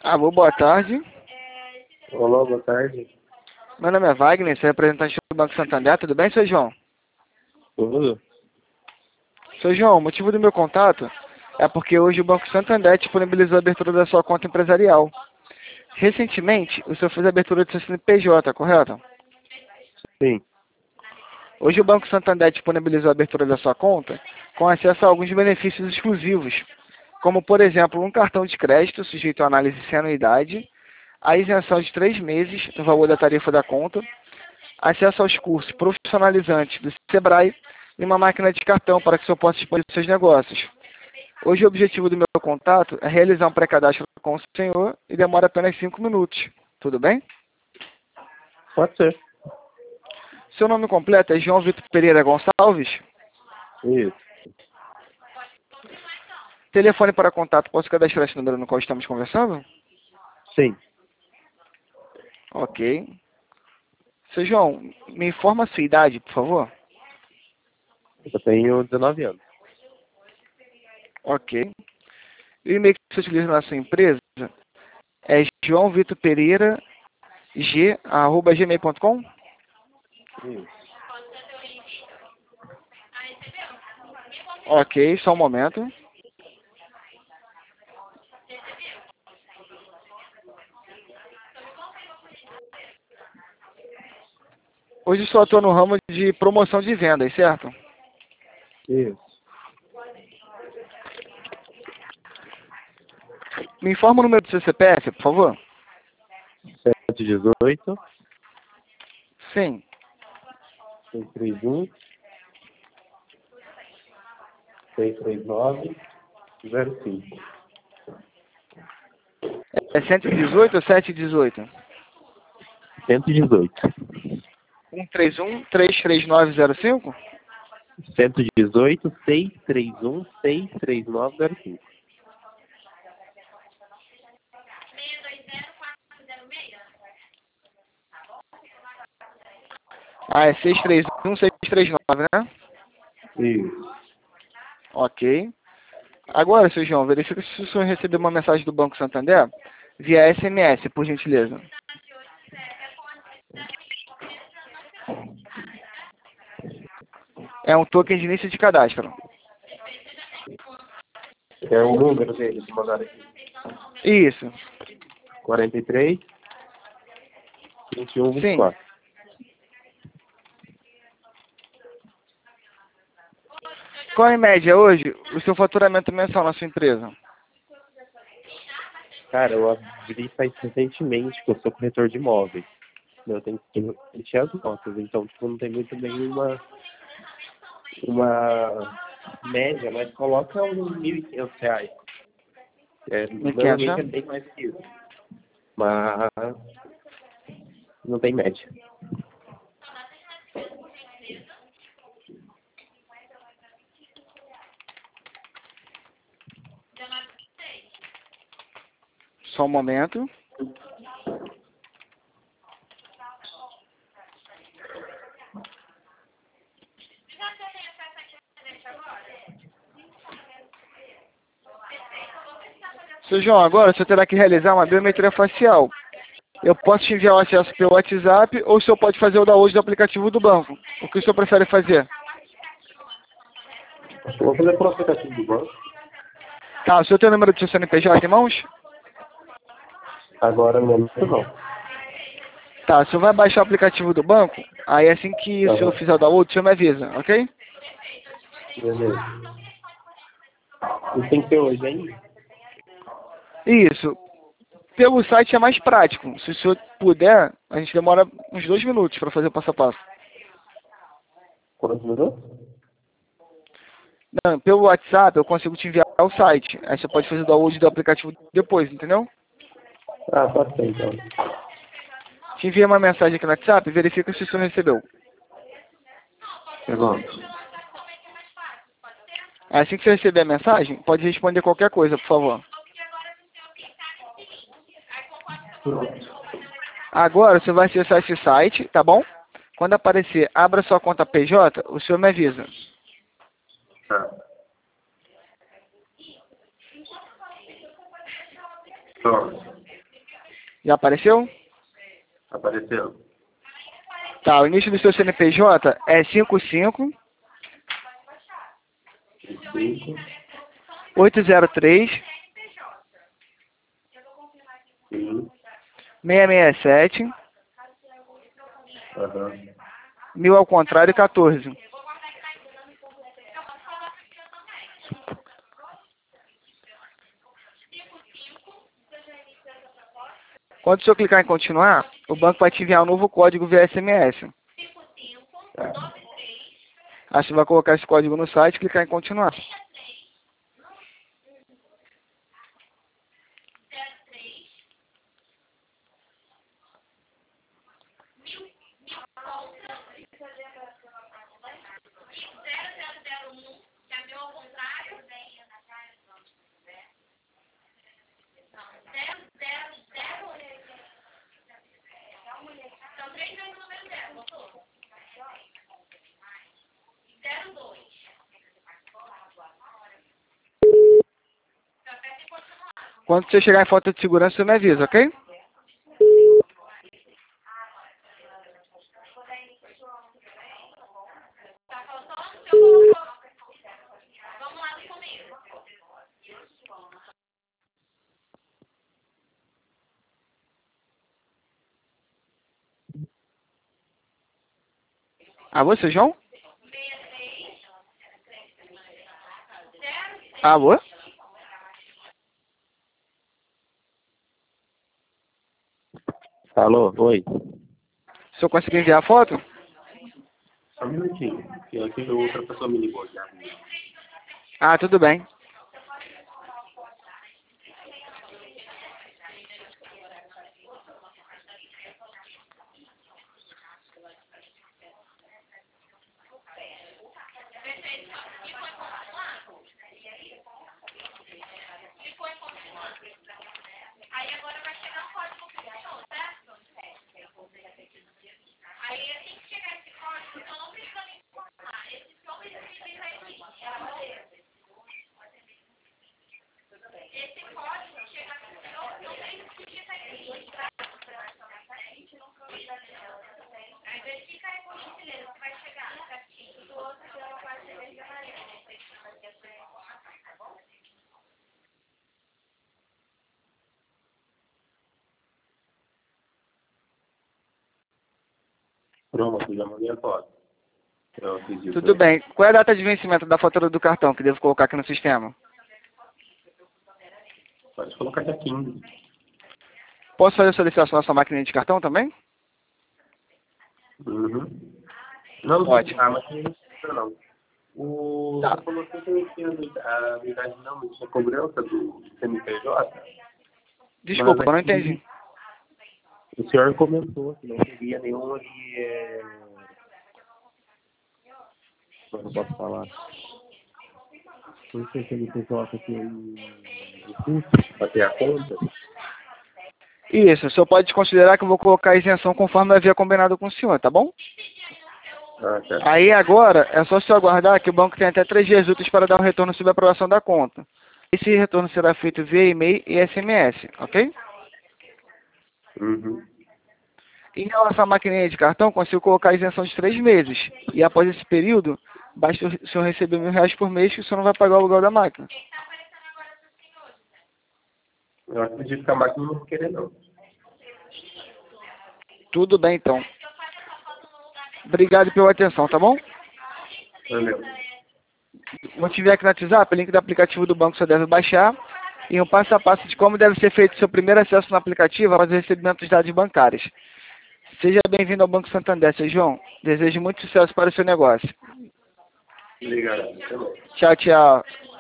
Alô, boa tarde. Olá, boa tarde. Meu nome é Wagner, sou representante do Banco Santander. Tudo bem, seu João? Tudo? Seu João, o motivo do meu contato é porque hoje o Banco Santander disponibilizou a abertura da sua conta empresarial. Recentemente, o senhor fez a abertura do seu CNPJ, correto? Sim. Hoje o Banco Santander disponibilizou a abertura da sua conta com acesso a alguns benefícios exclusivos, como, por exemplo, um cartão de crédito sujeito à análise sem anuidade, a isenção de 3 meses no valor da tarifa da conta, acesso aos cursos profissionalizantes do Sebrae e uma máquina de cartão para que o senhor possa expandir seus negócios. Hoje o objetivo do meu contato é realizar um pré-cadastro com o senhor e demora apenas 5 minutos. Tudo bem? Pode ser. Seu nome completo é João Vitor Pereira Gonçalves? Isso. Telefone para contato, posso cadastrar esse número no qual estamos conversando? Sim. Ok. Seu João, me informa a sua idade, por favor. Eu tenho 19 anos. Ok. E o e-mail que você utiliza na sua empresa é joaovitorpereirag@gmail.com? Isso. Ok, só um momento. Hoje só estou no ramo de promoção de vendas, certo? Isso. Me informa o número do seu CPF, por favor. 718 Sim. 631 639 05. É 118 ou 718? 118. 131-33905? 118 631 63905. Ah, é 631-639, né? Isso. Ok. Agora, seu João, verifica se o senhor recebeu uma mensagem do Banco Santander via SMS, por gentileza. É um token de início de cadastro. É o número dele que mandaram aqui. Isso. 43 21 Sim. 24. Qual em média hoje o seu faturamento mensal na sua empresa? Cara, eu abri faz recentemente, que eu sou corretor de imóveis. Eu tenho que encher as notas, então tipo, não tem muito bem uma média, mas coloca uns R$ 1.500. Normalmente é 1.500, né? bem mais que isso, mas não tem média. Só um momento. Seu João, agora você terá que realizar uma biometria facial. Eu posso te enviar o acesso pelo WhatsApp ou o senhor pode fazer o download do aplicativo do banco. O que o senhor prefere fazer? Acho que eu vou fazer por aplicativo do banco. Tá, o senhor tem o número do seu CNPJ em mãos? Agora mesmo não. Tá, o senhor vai baixar o aplicativo do banco, aí assim que o senhor Aham. fizer o download, o senhor me avisa, ok? Beleza. Isso tem que ser hoje ainda? Isso. Pelo site é mais prático. Se o senhor puder, a gente demora uns 2 minutos para fazer o passo a passo. Quantos minutos? Não, pelo WhatsApp eu consigo te enviar o site. Aí você pode fazer o download do aplicativo depois, entendeu? Ah, pode ser então. Te envia uma mensagem aqui no WhatsApp e verifica se o senhor recebeu. Chegou. Assim que você receber a mensagem, pode responder qualquer coisa, por favor. Pronto. Agora você vai acessar esse site, tá bom? Quando aparecer, abra sua conta PJ, o senhor me avisa. Tá. Pronto. Já apareceu? Apareceu. Tá, o início do seu CNPJ é 55 5, 803 sim. 667 Aham. 1000 ao contrário 14. Quando o senhor clicar em continuar, o banco vai te enviar um novo código via SMS. Tá. Aí você vai colocar esse código no site e clicar em continuar. Quando você chegar em falta de segurança, você me avisa, ok? Alô, seu João? Alô? Alô, oi. O senhor conseguiu enviar a foto? Só um minutinho. Que aqui outra pessoa me ligou já. Ah, tudo bem. Pronto, já mandei a foto. Eu acredito. Tudo bem. Qual é a data de vencimento da fatura do cartão que devo colocar aqui no sistema? Pode colocar dia 15. Posso fazer a solicitação na sua máquina de cartão também? Uhum. Não, Ótimo. mas não. O... Tá. Você falou que não tinha a unidade não tinha cobrança do CNPJ? Desculpa, Mas eu não aqui entendi. o senhor comentou que não teria nenhuma de... Como eu posso falar? Não sei se o CNPJ tem um custo para ter a conta. Isso, o senhor pode considerar que eu vou colocar a isenção conforme eu havia combinado com o senhor, tá bom? Ah, tá. Aí agora é só o senhor aguardar que o banco tem até 3 dias úteis para dar um retorno sobre a aprovação da conta. Esse retorno será feito via e-mail e SMS, ok? Uhum. Em relação à maquininha de cartão, consigo colocar a isenção de 3 meses. E após esse período, basta o senhor receber R$ 1.000 por mês que o senhor não vai pagar o aluguel da máquina. Eu acredito que a máquina não vai querer, não. Tudo bem, então. Obrigado pela atenção, tá bom? Valeu. Vou te enviar aqui no WhatsApp, o link do aplicativo do banco você deve baixar e um passo a passo de como deve ser feito seu primeiro acesso no aplicativo após o recebimento dos dados bancários. Seja bem-vindo ao Banco Santander, seu João. Desejo muito sucesso para o seu negócio. Obrigado. Até mais. Tchau, tchau.